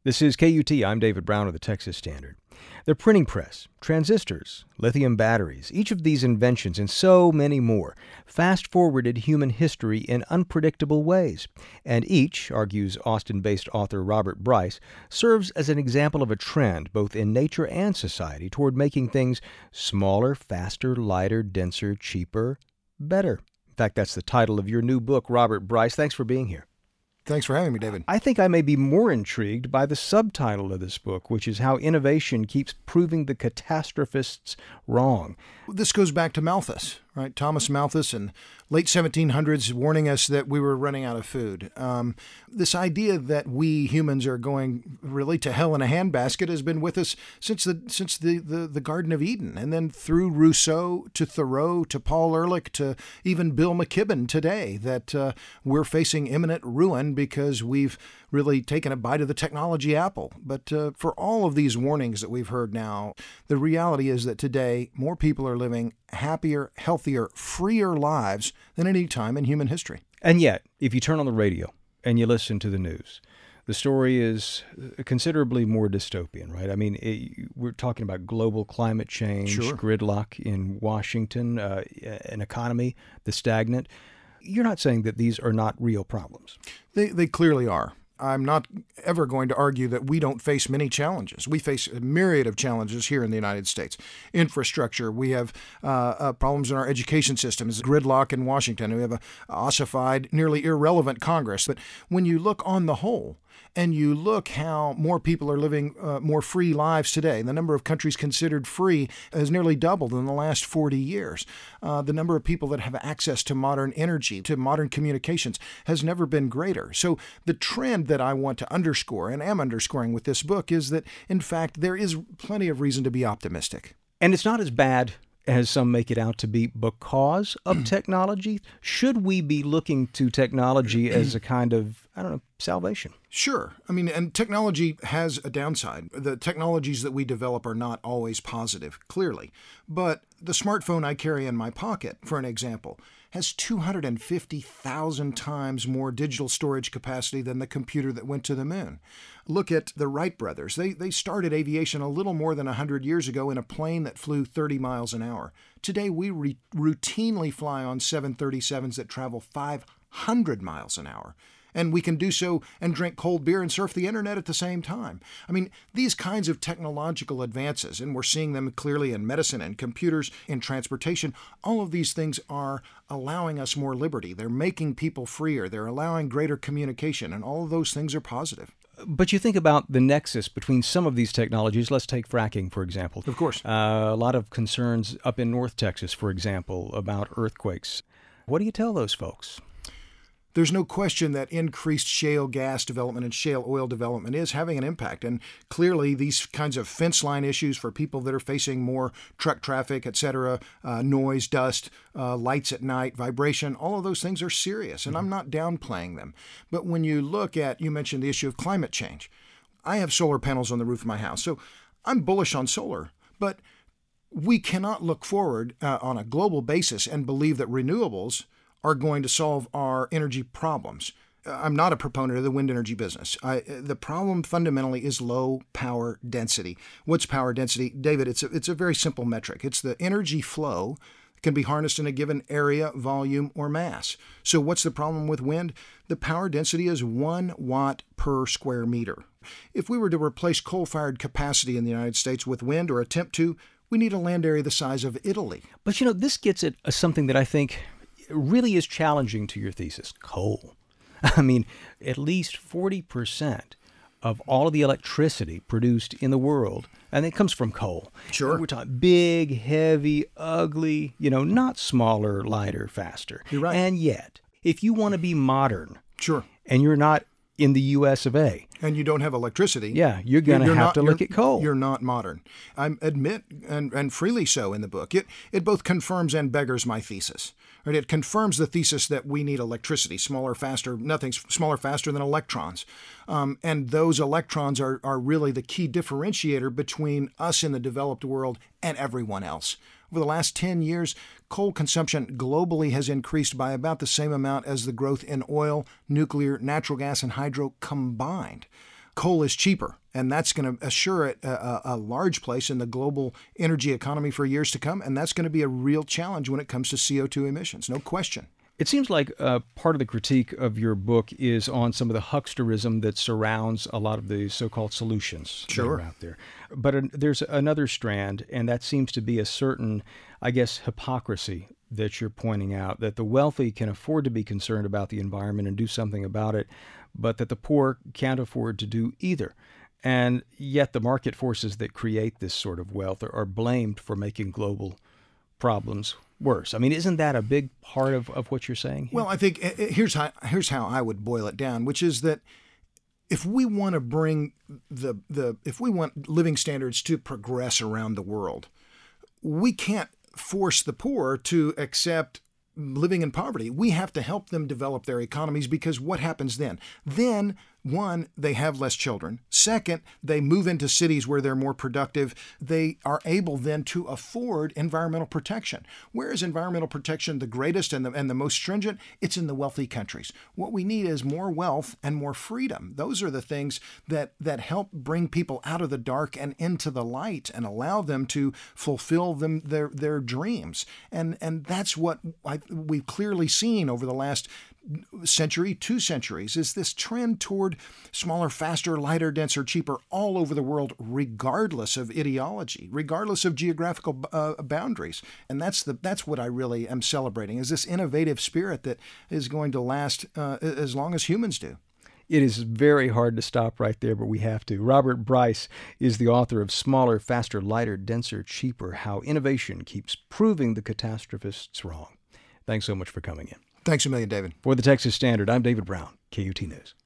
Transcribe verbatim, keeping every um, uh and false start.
This is K U T. I'm David Brown of the Texas Standard. The printing press, transistors, lithium batteries, each of these inventions and so many more fast-forwarded human history in unpredictable ways. And each, argues Austin-based author Robert Bryce, serves as an example of a trend both in nature and society toward making things smaller, faster, lighter, denser, cheaper, better. In fact, that's the title of your new book, Robert Bryce. Thanks for being here. Thanks for having me, David. I think I may be more intrigued by the subtitle of this book, which is How Innovation Keeps Proving the Catastrophists Wrong. This goes back to Malthus, right? Thomas Malthus in late seventeen hundreds warning us that we were running out of food. Um, this idea that we humans are going really to hell in a handbasket has been with us since the since the, the, the Garden of Eden, and then through Rousseau to Thoreau to Paul Ehrlich to even Bill McKibben today, that uh, we're facing imminent ruin because we've really taken a bite of the technology apple. But uh, for all of these warnings that we've heard now, the reality is that today more people are living happier, healthier, freer lives than any time in human history. And yet, if you turn on the radio and you listen to the news, the story is considerably more dystopian, right? I mean, it, we're talking about global climate change, Sure. gridlock in Washington, uh, an economy that's stagnant. You're not saying that these are not real problems. They, they clearly are. I'm not ever going to argue that we don't face many challenges. We face a myriad of challenges here in the United States. Infrastructure, we have uh, uh, problems in our education systems, gridlock in Washington, we have a ossified, nearly irrelevant Congress. But when you look on the whole, and you look how more people are living uh, more free lives today, the number of countries considered free has nearly doubled in the last forty years. Uh, the number of people that have access to modern energy, to modern communications, has never been greater. So the trend that I want to underscore, and am underscoring with this book, is that, in fact, there is plenty of reason to be optimistic. And it's not as bad as some make it out to be because of technology. Should we be looking to technology as a kind of, I don't know, salvation? Sure. I mean, and technology has a downside. The technologies that we develop are not always positive, clearly. But the smartphone I carry in my pocket, for an example, has two hundred fifty thousand times more digital storage capacity than the computer that went to the moon. Look at the Wright brothers. They they started aviation a little more than one hundred years ago in a plane that flew thirty miles an hour. Today, we re- routinely fly on seven thirty-sevens that travel five hundred miles an hour. And we can do so and drink cold beer and surf the internet at the same time. I mean, these kinds of technological advances, and we're seeing them clearly in medicine and computers, in transportation, all of these things are allowing us more liberty. They're making people freer. They're allowing greater communication, and all of those things are positive. But you think about the nexus between some of these technologies. Let's take fracking, for example. Of course. Uh, a lot of concerns up in North Texas, for example, about earthquakes. What do you tell those folks? There's no question that increased shale gas development and shale oil development is having an impact. And clearly, these kinds of fence line issues for people that are facing more truck traffic, et cetera, uh, noise, dust, uh, lights at night, vibration, all of those things are serious. And I'm not downplaying them. But when you look at, you mentioned the issue of climate change. I have solar panels on the roof of my house, so I'm bullish on solar. But we cannot look forward uh, on a global basis and believe that renewables are going to solve our energy problems. I'm not a proponent of the wind energy business. I, the problem fundamentally is low power density. What's power density? David, it's a, it's a very simple metric. It's the energy flow that can be harnessed in a given area, volume, or mass. So what's the problem with wind? The power density is one watt per square meter. If we were to replace coal-fired capacity in the United States with wind, or attempt to, we need a land area the size of Italy. But, you know, this gets at something that I think really is challenging to your thesis: coal. I mean, at least forty percent of all of the electricity produced in the world, and it comes from coal. Sure. We're talking big, heavy, ugly, you know, not smaller, lighter, faster. You're right. And yet, if you want to be modern, Sure. and you're not in the U S of A, and you don't have electricity, yeah, you're going to have not, to look at coal. You're not modern. I admit, and, and freely so in the book, it, it both confirms and beggars my thesis. Right? It confirms the thesis that we need electricity, smaller, faster, nothing's smaller, faster than electrons. Um, and those electrons are, are really the key differentiator between us in the developed world and everyone else. Over the last ten years, coal consumption globally has increased by about the same amount as the growth in oil, nuclear, natural gas, and hydro combined. coal is cheaper, and that's going to assure it a, a large place in the global energy economy for years to come, and that's going to be a real challenge when it comes to C O two emissions, no question. It seems like uh, part of the critique of your book is on some of the hucksterism that surrounds a lot of the so-called solutions sure. that are out there. But uh, there's another strand, and that seems to be a certain, I guess, hypocrisy that you're pointing out, that the wealthy can afford to be concerned about the environment and do something about it, but that the poor can't afford to do either. And yet the market forces that create this sort of wealth are, are blamed for making global problems worse. I mean, isn't that a big part of, of what you're saying here? Well, I think here's how here's how I would boil it down, which is that if we want to bring the the if we want living standards to progress around the world, we can't force the poor to accept living in poverty. We have to help them develop their economies, because what happens then? Then, one, they have less children. Second, they move into cities where they're more productive. They are able then to afford environmental protection. Where is environmental protection the greatest and the, and the most stringent? It's in the wealthy countries. What we need is more wealth and more freedom. Those are the things that, that help bring people out of the dark and into the light and allow them to fulfill them their, their dreams. And, and that's what I, we've clearly seen over the last century, two centuries, is this trend toward smaller, faster, lighter, denser, cheaper all over the world, regardless of ideology, regardless of geographical uh, boundaries. And that's the that's what I really am celebrating, is this innovative spirit that is going to last uh, as long as humans do. It is very hard to stop right there, but we have to. Robert Bryce is the author of Smaller, Faster, Lighter, Denser, Cheaper: How Innovation Keeps Proving the Catastrophists Wrong. Thanks so much for coming in. Thanks a million, David. For the Texas Standard, I'm David Brown, K U T News.